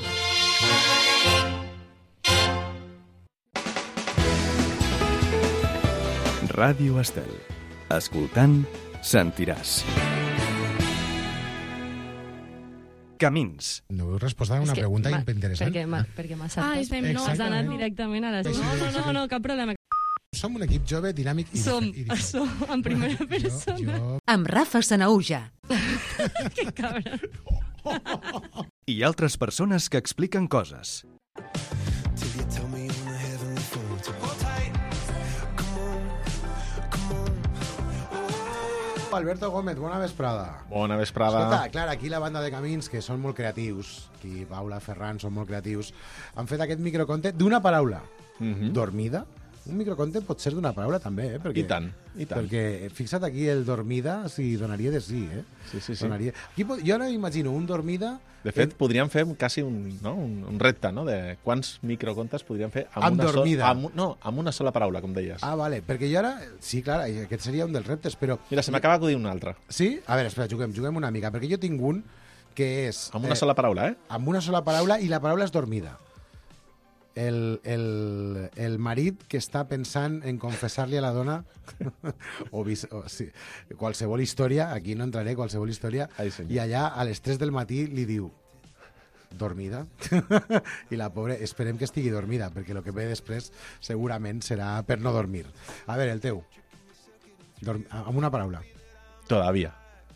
Ràdio Estel. Escoltant, sentiràs. Camins. No heu respost a una pregunta interessant. Perquè m'ha saltat. No, has anat directament a les... No, cap problema. Som un equip jove, dinàmic i Som en primera persona. Amb Rafa Sanauja. Que cabra. I altres persones que expliquen coses. Alberto Gómez, bona vesprada. Bona vesprada. Escolta, clar, aquí la banda de Camins, que són molt creatius, aquí Paula, Ferran, són molt creatius, han fet aquest microconte d'una paraula. Dormida. Un microconte pot ser d'una paraula també, perquè... I tant. Perquè fixa't aquí el dormida, si donaria de sí, eh? Sí. Donaria... Jo ara m'imagino un dormida... De fet, podríem fer quasi un repte, no?, de quants microcontes podríem fer amb dormida. Amb una sola paraula, com deies. Ah, vale, perquè jo ara... Sí, clar, aquest seria un dels reptes, però... Mira, se m'acaba d'acudir un altre. Sí? A veure, espera, juguem una mica, perquè jo tinc un que és... Amb una sola paraula, eh? Amb una sola paraula, i la paraula és dormida. El marit que està pensant en confessar-li a la dona sí, qualsevol història, aquí no entraré, qualsevol història, i allà a les 3 del matí li diu dormida i la pobra, esperem que estigui dormida perquè el que ve després segurament serà per no dormir. A veure, el teu amb una paraula. Todavía.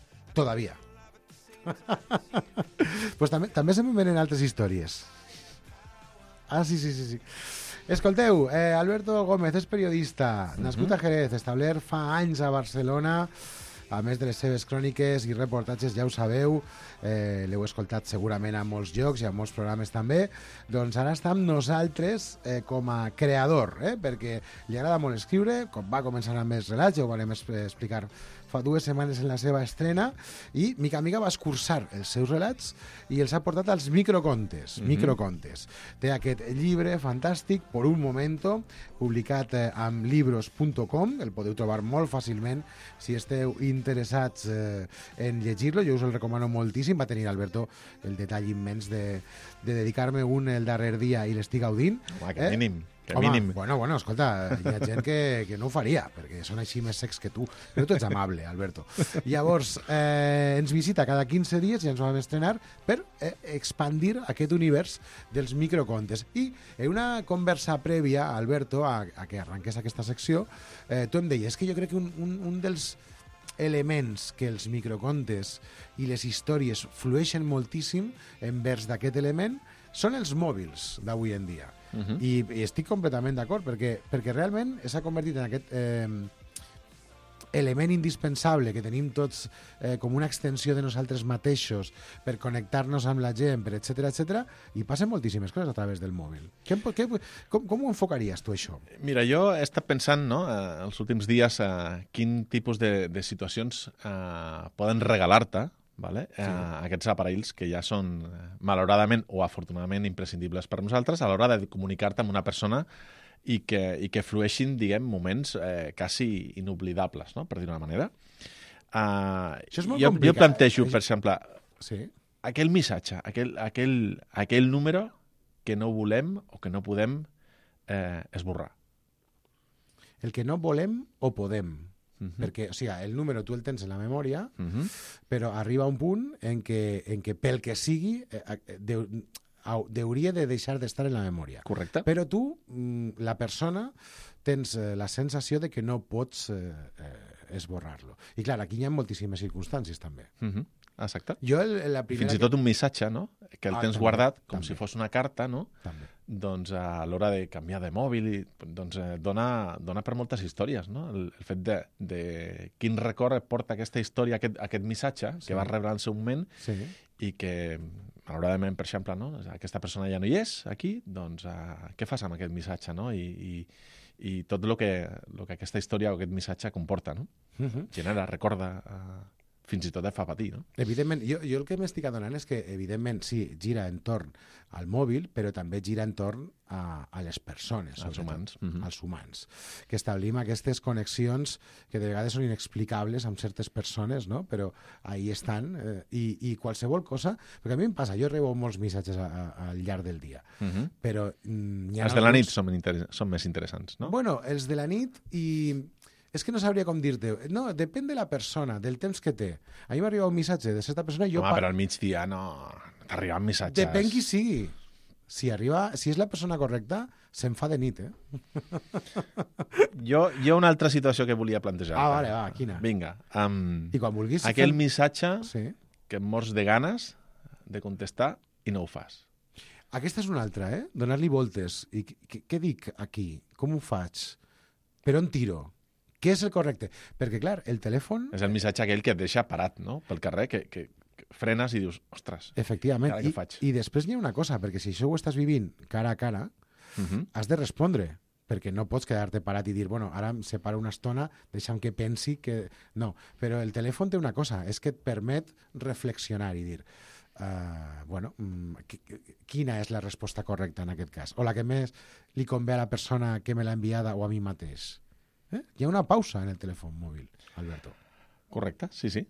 Pues també se me venen altres històries. Ah, sí. Escolteu, Alberto Gómez és periodista, nascut a Jerez, establert fa anys a Barcelona, a més de les seves cròniques i reportatges, ja ho sabeu, l'heu escoltat segurament a molts llocs i a molts programes també, doncs ara està amb nosaltres com a creador, perquè li agrada molt escriure, com va començar amb els relats, ja ho vam explicar fa 2 setmanes en la seva estrena, i mica en mica va escurçar els seus relats i els ha portat als microcontes. Té aquest llibre fantàstic, Por un momento, publicat amb libros.com, el podeu trobar molt fàcilment si esteu interessats en llegir-lo. Jo us el recomano moltíssim. Va tenir, Alberto, el detall immens de dedicar-me un el darrer dia i l'estic gaudint. Home, que mínim. Bueno, escolta, hi ha gent que no ho faria, perquè són així més secs que tu. Però tu ets amable, Alberto. Llavors, ens visita cada 15 dies i ens vam estrenar per expandir aquest univers dels microcontes. I en una conversa prèvia, Alberto, a que arrenqués aquesta secció, tu em deies que jo crec que un dels elements que els microcontes i les històries flueixen moltíssim envers d'aquest element són els mòbils d'avui en dia. I estic completament d'acord, perquè realment s'ha convertit en aquest element indispensable que tenim tots com una extensió de nosaltres mateixos per connectar-nos amb la gent, per etc, i passen moltíssimes coses a través del mòbil. Com ho enfocaries tu, això? Mira, jo he estat pensant, no, els últims dies quin tipus de situacions poden regalar-te, vale? Sí. Aquests aparells que ja són malauradament o afortunadament imprescindibles per nosaltres a l'hora de comunicar-te amb una persona i que flueixin, diguem, moments quasi inoblidables, no? Per dir-ho d'una manera. Això és molt jo complicat. plantejo, per exemple, sí. aquell missatge, aquell número que no volem o que no podem esborrar. El que no volem o podem. Perquè, o sigui, el número tu el tens en la memòria, però arriba un punt en què pel que sigui hauria de deixar d'estar en la memòria. Correcte. Però tu, la persona, tens la sensació de que no pots esborrar-lo. I clar, aquí hi ha moltíssimes circumstàncies també. Exacte. Jo la primera Fins i tot un missatge, no? Que el tens també, guardat com també. si fos una carta, no? També. Doncs a l'hora de canviar de mòbil doncs dona per moltes històries, no? El fet de quin record et porta aquesta història, aquest missatge que vas rebre en el seu moment i que, malauradament, per exemple, no? Aquesta persona ja no hi és aquí, doncs què fas amb aquest missatge, no? I tot el que aquesta història o aquest missatge comporta, no? Genera, recorda, fins i tot et fa patir, no? Evidentment, jo el que m'estic adonant és que, evidentment, sí, gira entorn al mòbil, però també gira entorn a les persones. Als humans. Als humans. Que establim aquestes connexions que de vegades són inexplicables amb certes persones, no? Però ahí estan. I qualsevol cosa... Perquè a mi em passa, jo rebo molts missatges al llarg del dia, però... Els de la nit són més interessants, no? Bueno, els de la nit i... És que no sabria com dir-te. No, depèn de la persona, del temps que té. A mi m'arriba un missatge de certa persona... Home, però al migdia no... T'arriben missatges... Depèn qui sigui. Si és la persona correcta, se'n fa de nit, Jo una altra situació que volia plantejar. Vale, va, quina? Vinga. I quan vulguis... Aquell missatge que et mors de ganes de contestar i no ho fas. Aquesta és una altra, Donar-li voltes. I què dic aquí? Com ho faig? Per on tiro? Què és el correcte? Perquè, clar, el telèfon... És el missatge aquell que et deixa parat, no?, pel carrer, que frenes i dius, ostres, efectivament. ara què faig? I després hi ha una cosa, perquè si això ho estàs vivint cara a cara, has de respondre, perquè no pots quedar-te parat i dir, bueno, ara em separo una estona, deixa'm que pensi que... No, però el telèfon té una cosa, és que et permet reflexionar i dir, bueno, quina és la resposta correcta en aquest cas? O la que més li convé a la persona que me l'ha enviada o a mi mateix? Hi ha una pausa en el telèfon mòbil, Alberto. Correcte, sí.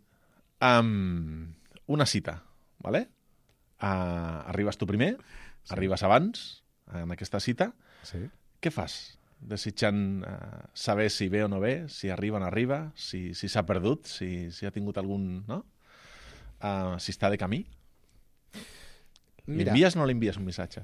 Una cita, ¿vale? Arribes tu primer, arribes abans, en aquesta cita. Sí. Què fas? Desitjant saber si ve o no ve, si arriba o no arriba, si s'ha perdut, si ha tingut algun... no? Si està de camí. L'envies o no l'envies un missatge?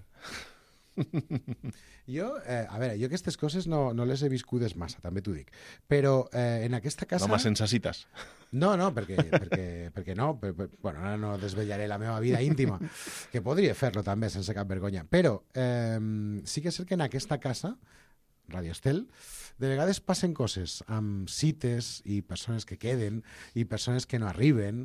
Jo aquestes coses no les he viscudes massa, també t'ho dic. Però en aquesta casa... Home, sense cites. No, perquè no. Bueno, ara no desvetllaré la meva vida íntima, que podria fer-lo també, sense cap vergonya. Però sí que és cert que en aquesta casa, Radio Estel, de vegades passen coses amb cites i persones que queden i persones que no arriben,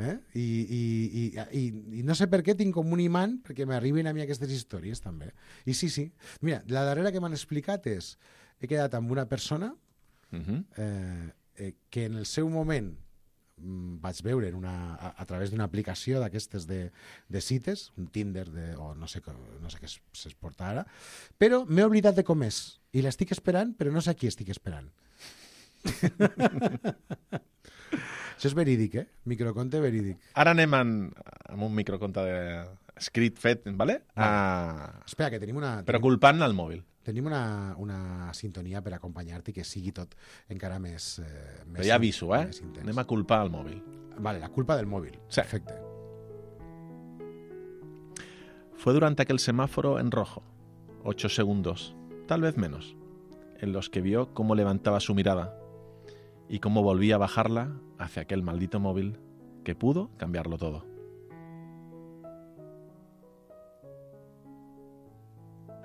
i no sé per què tinc com un imant perquè m'arriben a mi aquestes històries també. I sí. Mira, la darrera que m'han explicat és he quedat amb una persona que en el seu moment vaig veure a través d'una aplicació d'aquestes de cites, un Tinder o no sé què es porta ara, però m'he oblidat de com és i l'estic esperant, però no sé a qui estic esperant. Això és verídic, microconte verídic. Ara anem amb un microconte escrit, fet, ¿vale? Espera, que tenim una... Però culpant el mòbil. Tenim una sintonia per acompanyar-te i que sigui tot encara més... Però ja aviso, anem a culpar el mòbil. Vale, la culpa del móvil. Sí. Perfecte. Fue durante aquel semáforo en rojo, 8 segundos, tal vez menos, en los que vio cómo levantaba su mirada y cómo volvía a bajarla hacia aquel maldito móvil que pudo cambiarlo todo.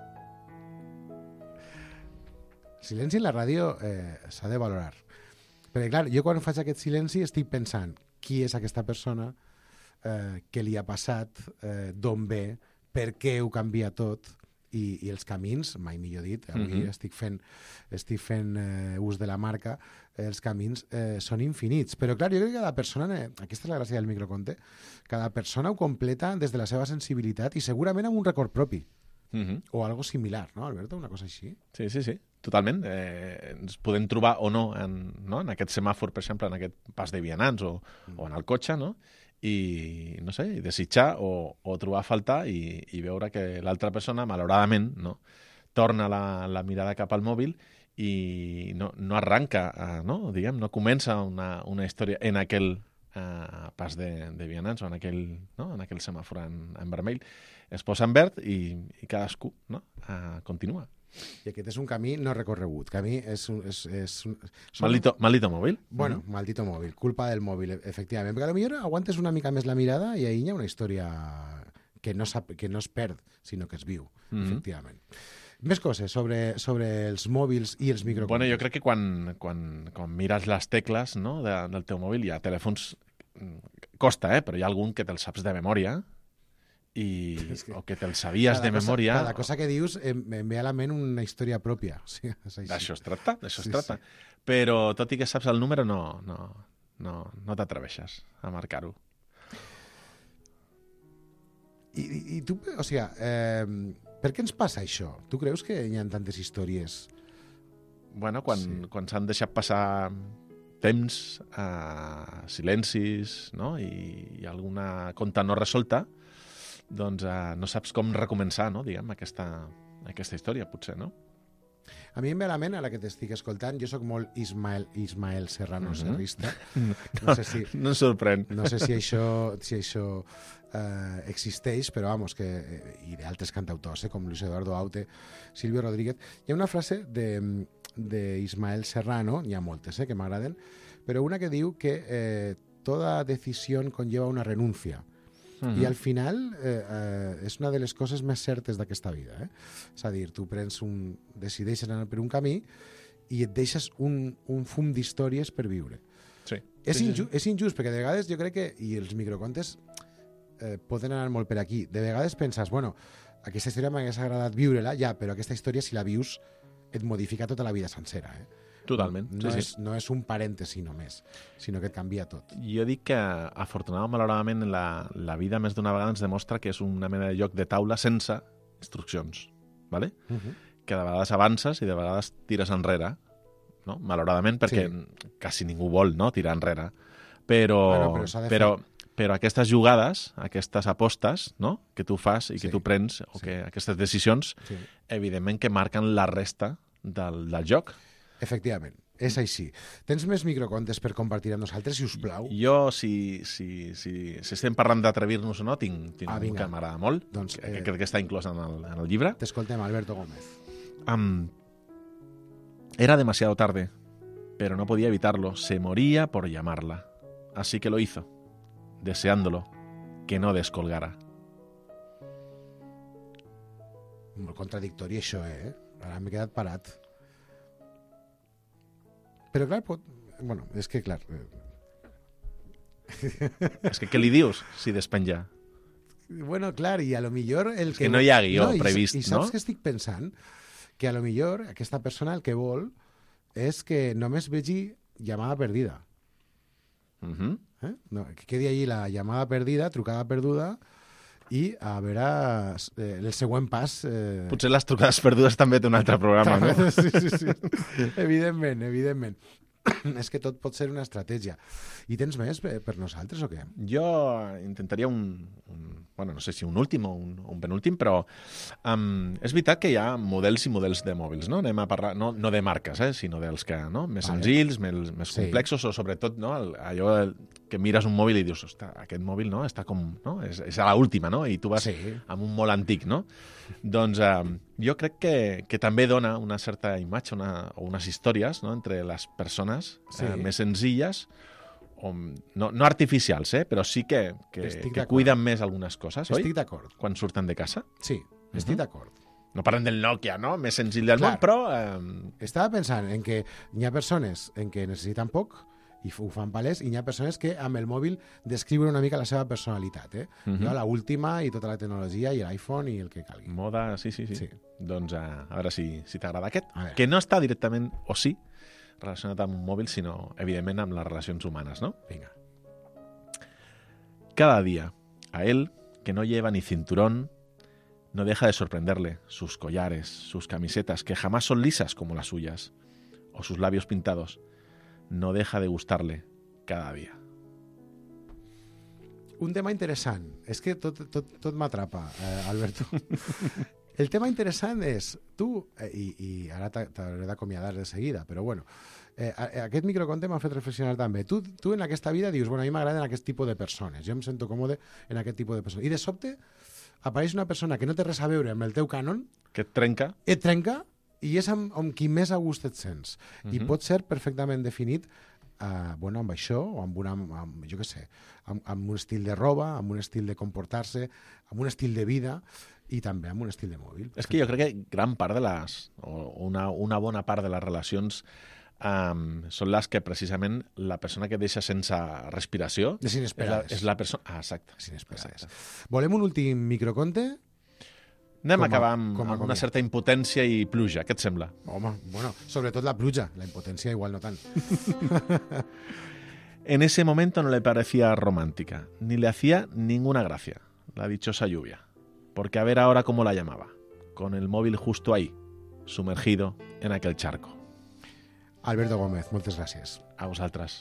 Silenci en la ràdio s'ha de valorar, Perquè, clar, jo quan faig aquest silenci estic pensant qui és aquesta persona, què li ha passat, d'on ve, per què ho canvia tot, i els camins, mai millor dit, avui estic fent ús de la marca, els camins són infinits. Però clar, jo crec que cada persona, aquesta és la gràcia del microconte, cada persona ho completa des de la seva sensibilitat i segurament amb un record propi. O algo similar, no, Alberto? Una cosa així. Sí, totalment. Ens podem trobar o no en aquest semàfor, per exemple, en aquest pas de vianants o en el cotxe, no? I, no sé, desitjar o trobar a faltar i veure que l'altra persona, malauradament, no, torna la mirada cap al mòbil i no arranca, no comença una història en aquell pas de vianants o en aquell semàfor en vermell. Es posa en verd i cadascú continua. I aquest és un camí no recorregut. Camí és Maldito mòbil? Bueno, maldito mòbil. Culpa del mòbil, efectivament. Perquè potser aguantes una mica més la mirada i ahir hi ha una història que no es perd, sinó que es viu, efectivament. Més coses sobre els mòbils i els microcontes. Bueno, jo crec que quan mires les tecles, no, del teu mòbil, hi ha telèfons... Costa, però hi ha algun que te'l saps de memòria o que te'l sabies de memòria... Cada cosa que dius em ve a la ment una història pròpia. Sí, d'això es tracta. Però tot i que saps el número, no t'atreveixes a marcar-ho. I tu, o sigui, per què ens passa això? Tu creus que hi ha tantes històries? Bueno, quan s'han deixat passar temps, silencis, no? I alguna conta no resolta, doncs no saps com recomençar, no? Diguem, aquesta història, potser, no? A mi em ve a la ment, ara que t'estic escoltant, jo sóc molt Ismael Serrano serrista. No em sorprèn. No sé si això existeix, però vamos, i d'altres cantautors, com Luis Eduardo Aute, Silvio Rodríguez. Hi ha una frase d'Ismael Serrano, n'hi ha moltes que m'agraden, però una que diu que toda decisión conlleva una renuncia. I al final és una de les coses més certes d'aquesta vida. És a dir, tu decideixes anar per un camí i et deixes un fum d'històries per viure. Sí. És injust, perquè de vegades jo crec que, i els microcontes poden anar molt per aquí, de vegades penses, bueno, aquesta història m'hagués agradat viure-la, ja, però aquesta història, si la vius, et modifica tota la vida sencera. Totalment. No és un parèntesi només, sinó que et canvia tot. Jo dic que, afortunadament, malauradament, la vida més d'una vegada ens demostra que és una mena de joc de taula sense instruccions, ¿vale? Que de vegades avances i de vegades tires enrere, no? Malauradament, perquè quasi ningú vol, no?, tirar enrere. Però aquestes jugades, aquestes apostes, no?, que tu fas i que tu prens, o que aquestes decisions, evidentment que marquen la resta del joc. Efectivament, és així. Tens més microcontes per compartir amb nosaltres, si us plau? Jo, si estem parlant d'atrevir-nos o no, tinc un que m'agrada molt, que crec que està inclòs en el llibre. T'escoltem, Alberto Gómez. Era demasiado tarde, pero no podía evitarlo. Se moría por llamarla. Así que lo hizo, deseándolo, que no descolgara. Molt contradictori això, Ara m'he quedat parat. Però clar, bueno, és que clar... És que què li dius si despenja? Bueno, clar, i a lo millor... És que no hi ha guió previst, no? I saps què estic pensant? Que a lo millor aquesta persona el que vol és que només vegi llamada perdida. No, que quedi allí la llamada perdida, trucada perduda, i a veure el següent pas... Potser les trucades perdudes també té un altre programa, no? Sí. Evidentment. És que tot pot ser una estratègia. I tens més per nosaltres o què? Jo intentaria bueno, no sé si un últim o un penúltim, però és veritat que hi ha models i models de mòbils, no? Anem a parlar, no de marques, sinó dels que, no? Més senzills, més complexos, o sobretot, no? Allò que mires un mòbil i dius, ostres, aquest mòbil, no? Està com, no? És a l'última, no? I tu vas amb un molt antic, no? Doncs jo crec que també dona una certa imatge o unes històries, no?, entre les persones més senzilles, no artificials, però sí que cuiden més algunes coses, oi? Estic d'acord. Quan surten de casa. Sí, estic d'acord. No parlem del Nokia, no? Més senzill del món, però... Estava pensant en que hi ha persones en què necessiten poc i ho fan palès, i hi ha persones que amb el mòbil descriuen una mica la seva personalitat, Jo, la última i tota la tecnologia i l'iPhone i el que calgui. Moda, sí. Doncs a veure si t'agrada aquest, que no està directament, o sí, relacionat amb un mòbil, sinó, evidentment, amb les relacions humanes, ¿no? Venga. Cada día, a él, que no lleva ni cinturón, no deja de sorprenderle sus collares, sus camisetas, que jamás son lisas como las suyas, o sus labios pintados. No deja de gustarle cada día. Un tema interessant. És que tot m'atrapa, Alberto. El tema interessant és, tu, i ara t'hauré d'acomiadar de seguida, però bueno, aquest microconte m'ha fet reflexionar també. Tu en aquesta vida dius, bueno, a mi m'agraden aquest tipus de persones, jo em sento còmode en aquest tipus de persones. I de sobte apareix una persona que no té res a veure amb el teu cànon, que et trenca, i és amb qui més a gust et sents. I pot ser perfectament definit bueno, amb això, o amb jo què sé, amb un estil de roba, amb un estil de comportar-se, amb un estil de vida i també amb un estil de mòbil. És que jo crec que gran part de les, o una bona part de les relacions són les que precisament la persona que deixa sense respiració és inesperades. És la persona... exacte. És inesperades. Volem un últim microconte? Anem a acabar amb una certa impotència i pluja, què et sembla? Home, bueno, sobretot la pluja, la impotència igual no tant. En ese momento no le parecía romántica, ni le hacía ninguna gracia, la dichosa lluvia, porque a ver ahora cómo la llamaba, con el móvil justo ahí, sumergido en aquel charco. Alberto Gómez, moltes gràcies. A vosaltres.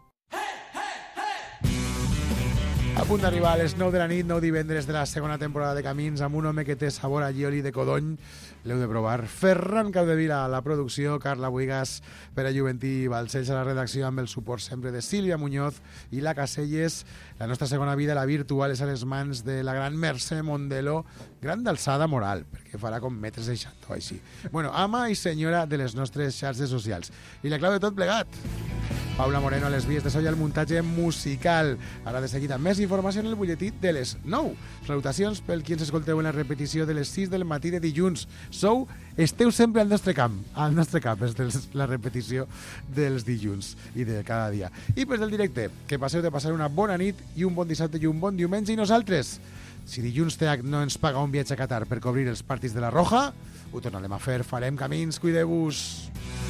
A punt d'arribar a les 9 de la nit, 9 divendres de la segona temporada de Camins, amb un home que té sabor a llioli de codony. L'heu de provar. Ferran Capdevila a la producció, Carla Buigas, Pere Juventí i Balcells a la redacció, amb el suport sempre de Sílvia Muñoz i la Caselles. La nostra segona vida, la virtual, és a les mans de la gran Mercè Mondelo, gran d'alçada moral, perquè farà com 1,60 m o així. Bueno, ama i senyora de les nostres xarxes socials. I la clau de tot plegat, Paula Moreno a les vies de so i al muntatge musical. Ara de seguida més informació en el butlletí de les 9. Salutacions pel qui ens escolteu en la repetició de les 6 del matí de dilluns. Esteu sempre al nostre camp. Al nostre cap és la repetició dels dilluns i de cada dia. I per del directe, que passeu de passar una bona nit i un bon dissabte i un bon diumenge. I nosaltres, si dilluns TH no ens paga un viatge a Qatar per cobrir els partits de la Roja, ho tornarem a fer, farem camins, cuideu-vos.